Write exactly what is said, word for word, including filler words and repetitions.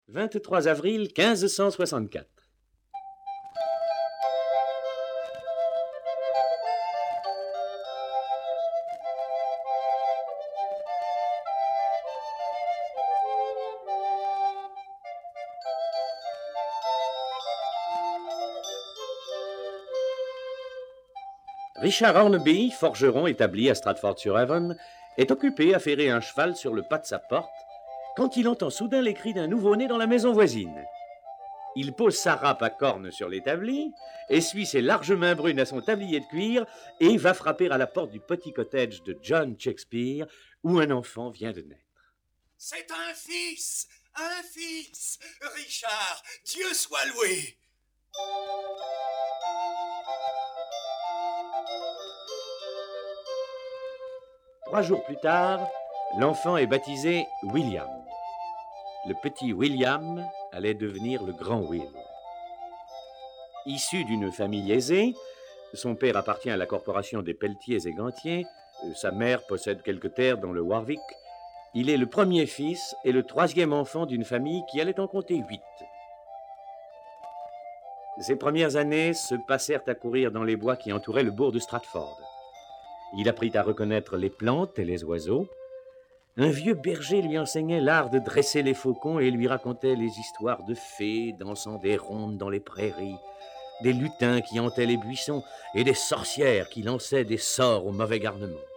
vingt-trois avril quinze cent soixante-quatre. Richard Hornby, forgeron établi à Stratford-sur-Avon, est occupé à ferrer un cheval sur le pas de sa porte quand il entend soudain les cris d'un nouveau-né dans la maison voisine. Il pose sa râpe à cornes sur l'établi, essuie ses larges mains brunes à son tablier de cuir et va frapper à la porte du petit cottage de John Shakespeare où un enfant vient de naître. C'est un fils, un fils, Richard, Dieu soit loué. Trois jours plus tard, l'enfant est baptisé William. Le petit William allait devenir le grand Will. Issu d'une famille aisée, son père appartient à la corporation des pelletiers et gantiers, sa mère possède quelques terres dans le Warwick. Il est le premier fils et le troisième enfant d'une famille qui allait en compter huit. Ses premières années se passèrent à courir dans les bois qui entouraient le bourg de Stratford. Il apprit à reconnaître les plantes et les oiseaux. Un vieux berger lui enseignait l'art de dresser les faucons et lui racontait les histoires de fées dansant des rondes dans les prairies, des lutins qui hantaient les buissons et des sorcières qui lançaient des sorts au mauvais garnement.